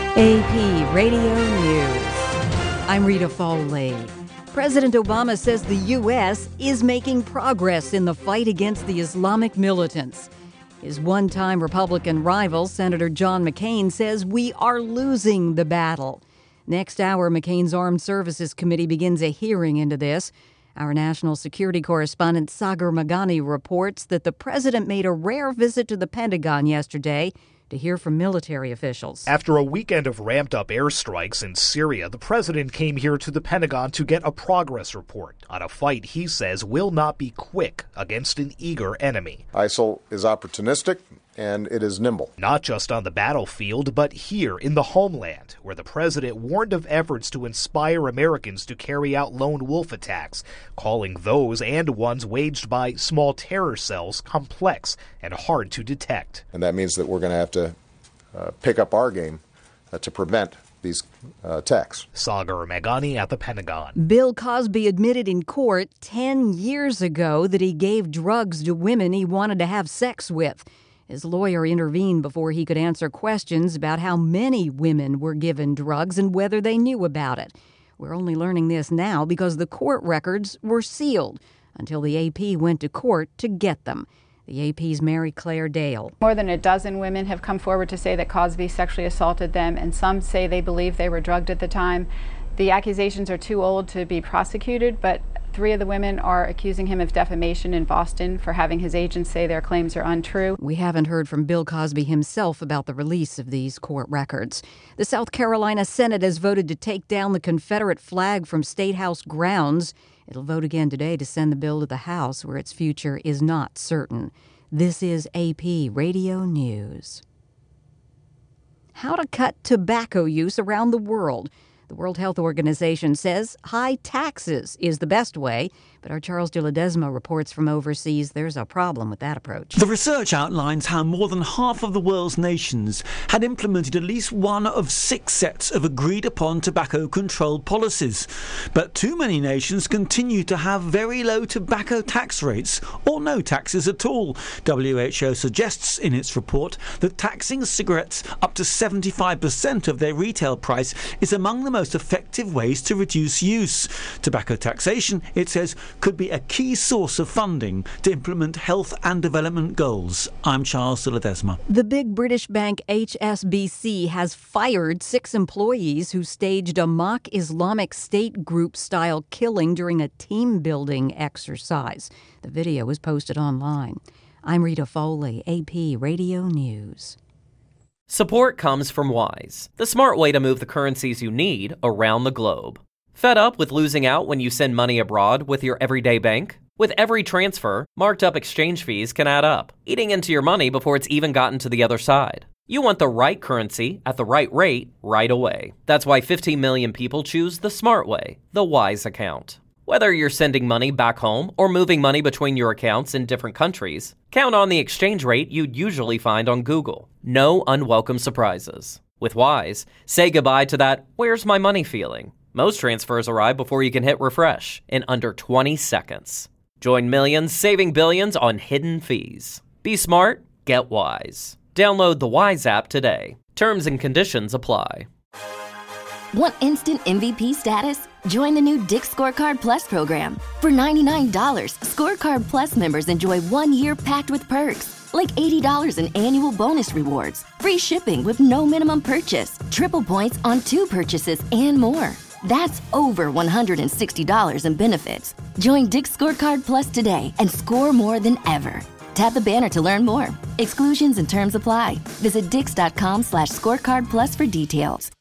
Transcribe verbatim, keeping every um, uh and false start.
A P Radio News. I'm Rita Foley. President Obama says the U S is making progress in the fight against the Islamic militants. His one-time Republican rival, Senator John McCain, says we are losing the battle. Next hour, McCain's Armed Services Committee begins a hearing into this. Our national security correspondent Sagar Meghani reports that the president made a rare visit to the Pentagon yesterday to hear from military officials. After a weekend of ramped-up airstrikes in Syria, the president came here to the Pentagon to get a progress report on a fight he says will not be quick against an eager enemy. ISIL is opportunistic and it is nimble. Not just on the battlefield, but here in the homeland, where the president warned of efforts to inspire Americans to carry out lone wolf attacks, calling those and ones waged by small terror cells complex and hard to detect. And that means that we're going to have to uh, pick up our game uh, to prevent these uh, attacks. Sagar Meghani at the Pentagon. Bill Cosby admitted in court ten years ago that he gave drugs to women he wanted to have sex with. His lawyer intervened before he could answer questions about how many women were given drugs and whether they knew about it. We're only learning this now because the court records were sealed until the A P went to court to get them. The A P's Mary Claire Dale. More than a dozen women have come forward to say that Cosby sexually assaulted them, and some say they believe they were drugged at the time. The accusations are too old to be prosecuted, but three of the women are accusing him of defamation in Boston for having his agents say their claims are untrue. We haven't heard from Bill Cosby himself about the release of these court records. The South Carolina Senate has voted to take down the Confederate flag from State House grounds. It'll vote again today to send the bill to the House, where its future is not certain. This is A P Radio News. How to cut tobacco use around the world. The World Health Organization says high taxes is the best way, but our Charles de Ledesma reports from overseas there's a problem with that approach. The research outlines how more than half of the world's nations had implemented at least one of six sets of agreed-upon tobacco control policies. But too many nations continue to have very low tobacco tax rates, or no taxes at all. W H O suggests in its report that taxing cigarettes up to seventy-five percent of their retail price is among the most effective ways to reduce use. Tobacco taxation, it says, could be a key source of funding to implement health and development goals. I'm Charles de Ledesma. The big British bank H S B C has fired six employees who staged a mock Islamic State group-style killing during a team-building exercise. The video was posted online. I'm Rita Foley, A P Radio News. Support comes from Wise, the smart way to move the currencies you need around the globe. Fed up with losing out when you send money abroad with your everyday bank? With every transfer, marked up exchange fees can add up, eating into your money before it's even gotten to the other side. You want the right currency at the right rate right away. That's why fifteen million people choose the smart way, the Wise account. Whether you're sending money back home or moving money between your accounts in different countries, count on the exchange rate you'd usually find on Google. No unwelcome surprises. With Wise, say goodbye to that "where's my money" feeling. Most transfers arrive before you can hit refresh in under twenty seconds. Join millions saving billions on hidden fees. Be smart, get Wise. Download the Wise app today. Terms and conditions apply. Want instant M V P status? Join the new Dick's Scorecard Plus program. For ninety-nine dollars, Scorecard Plus members enjoy one year packed with perks, like eighty dollars in annual bonus rewards, free shipping with no minimum purchase, triple points on two purchases, and more. That's over one hundred sixty dollars in benefits. Join Dick's Scorecard Plus today and score more than ever. Tap the banner to learn more. Exclusions and terms apply. Visit dix.com slash scorecard plus for details.